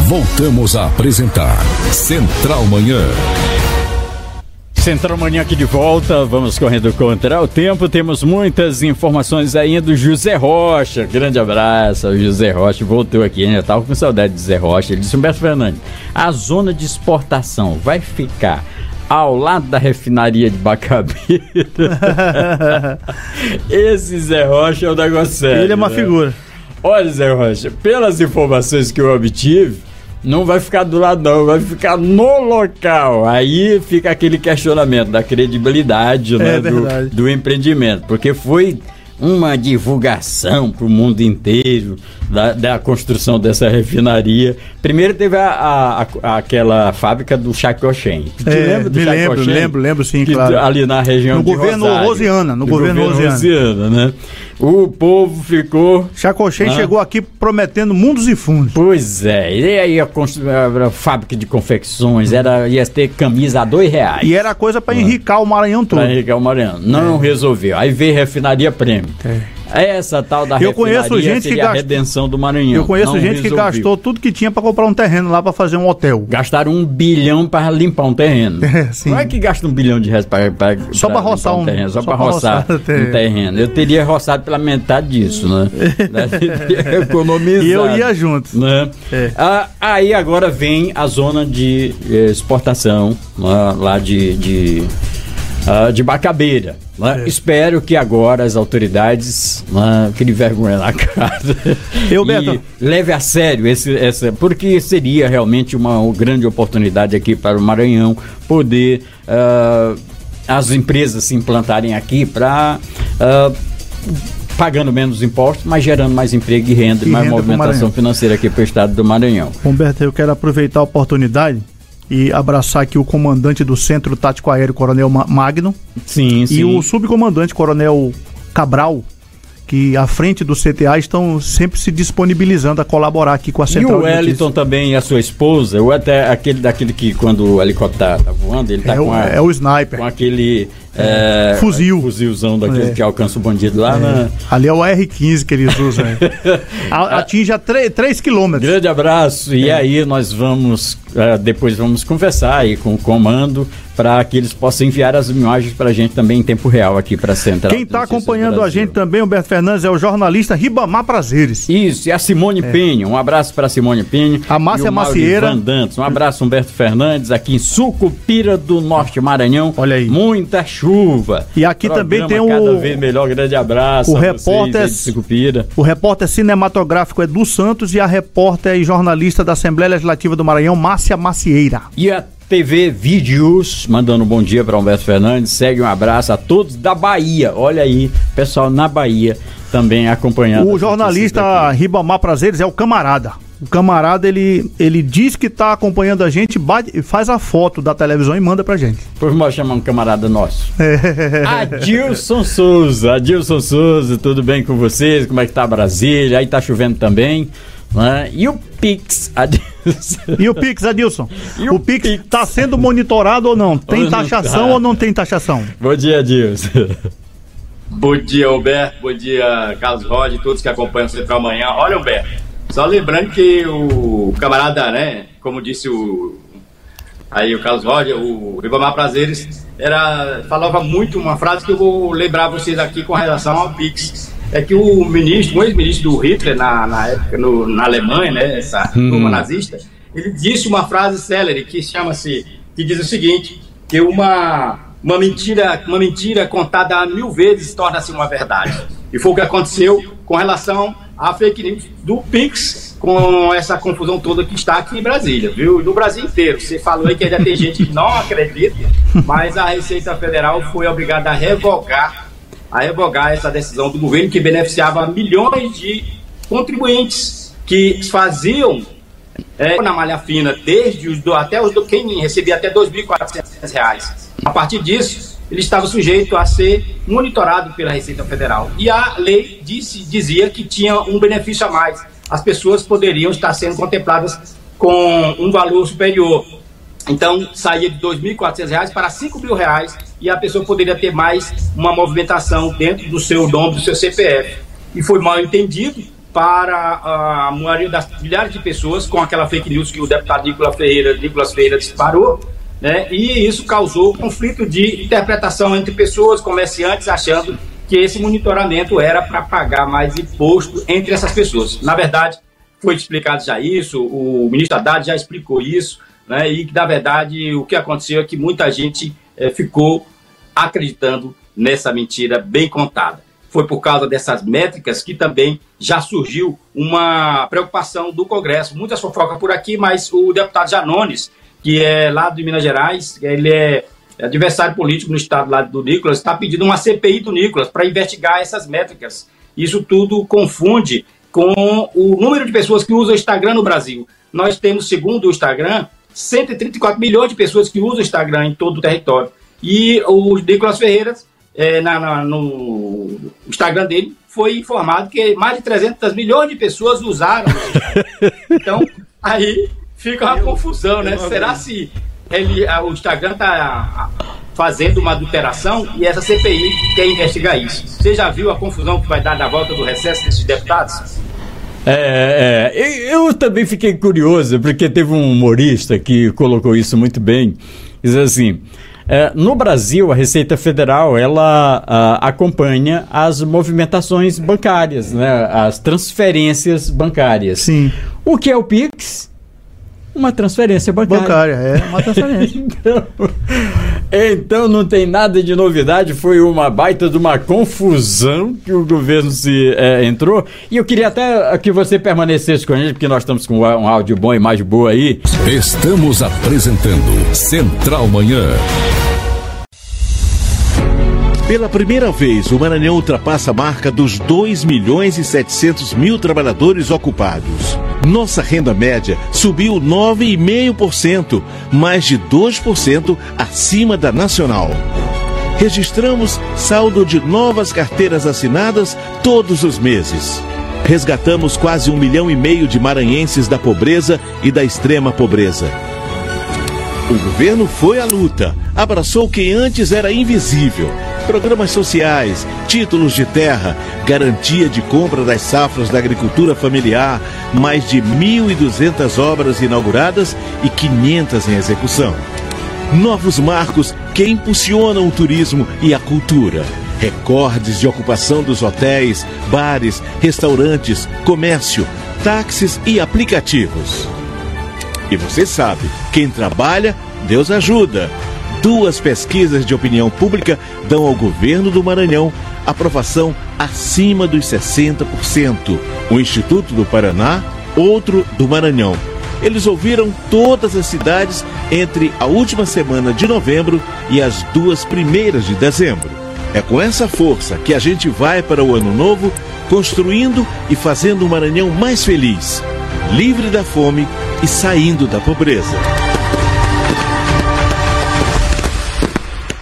Voltamos a apresentar Central Manhã. Central Manhã aqui de volta, vamos correndo contra o tempo, temos muitas informações ainda do José Rocha, grande abraço, o José Rocha voltou aqui, eu estava com saudade de José Rocha, ele disse: Humberto Fernandes, a zona de exportação vai ficar ao lado da refinaria de Bacabeira. Esse Zé Rocha é um negócio sério. Ele é uma figura. Olha, Zé Rocha, pelas informações que eu obtive, não vai ficar do lado não, vai ficar no local. Aí fica aquele questionamento da credibilidade, né, do empreendimento, porque foi uma divulgação para o mundo inteiro da construção dessa refinaria. Primeiro teve aquela fábrica do Chacochen. Lembra do Chacochen? Lembro sim, claro. Ali na região no de governo Rosário. No governo Rosiana, né? O povo ficou... Chacochen chegou aqui prometendo mundos e fundos. Pois é, e aí a fábrica de confecções, ia ter camisa a R$2. E era coisa para enricar o Maranhão todo. Para enricar o Maranhão. Não resolveu. Aí veio refinaria Prêmio. Essa tal da refinaria seria a redenção do Maranhão. Eu conheço gente que gastou tudo que tinha para comprar um terreno lá para fazer um hotel. Gastaram R$1 bilhão para limpar um terreno. Não é que gasta R$1 bilhão para só para roçar um terreno, só para roçar um terreno. Eu teria roçado pela metade disso, né? Economizar. E eu ia junto. Né? Aí agora vem a zona de exportação lá de Bacabeira. Espero que agora as autoridades criem vergonha na cara e leve a sério essa, porque seria realmente uma grande oportunidade aqui para o Maranhão poder as empresas se implantarem aqui para pagando menos impostos, mas gerando mais emprego e renda, mais movimentação financeira aqui para o estado do Maranhão. Humberto, eu quero aproveitar a oportunidade e abraçar aqui o comandante do Centro Tático Aéreo, Coronel Magno. Sim. E o subcomandante, Coronel Cabral, que à frente do CTA estão sempre se disponibilizando a colaborar aqui com a Central. E o Wellington também e a sua esposa, ou até daquele que quando o helicóptero está voando, ele está o sniper. Com aquele fuzilzão daquele que alcança o bandido lá. Ali é o R15 que eles usam. Atinge a 3 quilômetros. Grande abraço. E aí nós vamos, depois vamos conversar aí com o comando para que eles possam enviar as imagens para a gente também em tempo real aqui para a Central. Quem está acompanhando a gente também, Humberto Fernandes, é o jornalista Ribamar Prazeres. Isso, e a Simone Penha. Um abraço para a Simone Penha. A Márcia Macieira. Um abraço, Humberto Fernandes, aqui em Sucupira do Norte, Maranhão. Olha aí. Muita chuva. E aqui também tem cada vez melhor. Grande abraço. O repórter cinematográfico Edu Santos e a repórter e jornalista da Assembleia Legislativa do Maranhão, Márcia Macieira. E a TV Vídeos, mandando um bom dia para Humberto Fernandes. Segue um abraço a todos da Bahia. Olha aí, pessoal na Bahia também acompanhando. O jornalista Ribamar Prazeres é o camarada. O camarada, ele diz que está acompanhando a gente, faz a foto da televisão e manda pra gente. Por mal chamar um camarada nosso. Adilson Souza, tudo bem com vocês? Como é que tá Brasília? Aí tá chovendo também. Né? E o Pix, Adilson? O Pix tá sendo monitorado ou não? Tem taxação ou não tem taxação? Bom dia, Adilson. Bom dia, Humberto. Bom dia, Carlos Rocha e todos que acompanham o Central Manhã. Olha, Humberto, só lembrando que o camarada, né, como disse o Carlos Rocha, o Ribamar Prazeres, falava muito uma frase que eu vou lembrar vocês aqui com relação ao Pix. É que o ex-ministro do Hitler, na época, na Alemanha, né, essa turma nazista, ele disse uma frase célere que diz o seguinte, que uma mentira contada 1000 vezes torna-se uma verdade. E foi o que aconteceu com relação à fake news do Pix, com essa confusão toda que está aqui em Brasília, viu? No Brasil inteiro. Você falou aí que ainda tem gente que não acredita, mas a Receita Federal foi obrigada a revogar essa decisão do governo que beneficiava milhões de contribuintes que faziam na malha fina, quem recebia até R$ 2.400. A partir disso, ele estava sujeito a ser monitorado pela Receita Federal. E a lei dizia que tinha um benefício a mais. As pessoas poderiam estar sendo contempladas com um valor superior. Então, saía de R$ 2.400 para R$ 5.000 e a pessoa poderia ter mais uma movimentação dentro do seu nome, do seu CPF. E foi mal entendido, para a maioria das milhares de pessoas com aquela fake news que o deputado Nicolas Ferreira disparou, né? E isso causou conflito de interpretação entre pessoas, comerciantes, achando que esse monitoramento era para pagar mais imposto entre essas pessoas. Na verdade, foi explicado já isso, o ministro Haddad já explicou isso, né? E que, na verdade, o que aconteceu é que muita gente ficou acreditando nessa mentira bem contada. Foi por causa dessas métricas que também já surgiu uma preocupação do Congresso. Muitas fofocas por aqui, mas o deputado Janones, que é lá de Minas Gerais, ele é adversário político no estado lá do Nicolas, está pedindo uma CPI do Nicolas para investigar essas métricas. Isso tudo confunde com o número de pessoas que usam o Instagram no Brasil. Nós temos, segundo o Instagram, 134 milhões de pessoas que usam o Instagram em todo o território. E o Nicolas Ferreira, no Instagram dele, foi informado que mais de 300 milhões de pessoas usaram o Instagram. Então, aí fica uma confusão, né? Será se o Instagram está fazendo uma adulteração e essa CPI quer investigar isso? Você já viu a confusão que vai dar na volta do recesso desses deputados? Eu também fiquei curioso, porque teve um humorista que colocou isso muito bem. Diz assim: no Brasil, a Receita Federal, ela acompanha as movimentações bancárias, né, as transferências bancárias. Sim. O que é o Pix? Uma transferência bancária. Uma transferência. Então não tem nada de novidade, foi uma baita de uma confusão que o governo entrou. E eu queria até que você permanecesse com a gente, porque nós estamos com um áudio bom e imagem boa aí. Estamos apresentando Central Manhã. Pela primeira vez, o Maranhão ultrapassa a marca dos 2.700.000 trabalhadores ocupados. Nossa renda média subiu 9,5%, mais de 2% acima da nacional. Registramos saldo de novas carteiras assinadas todos os meses. Resgatamos quase 1,5 milhão de maranhenses da pobreza e da extrema pobreza. O governo foi à luta, abraçou quem antes era invisível. Programas sociais, títulos de terra, garantia de compra das safras da agricultura familiar, mais de 1.200 obras inauguradas e 500 em execução. Novos marcos que impulsionam o turismo e a cultura. Recordes de ocupação dos hotéis, bares, restaurantes, comércio, táxis e aplicativos. E você sabe, quem trabalha, Deus ajuda. 2 pesquisas de opinião pública dão ao governo do Maranhão aprovação acima dos 60%. O Instituto do Paraná, outro do Maranhão. Eles ouviram todas as cidades entre a última semana de novembro e as 2 primeiras de dezembro. É com essa força que a gente vai para o ano novo, construindo e fazendo o Maranhão mais feliz, livre da fome e saindo da pobreza.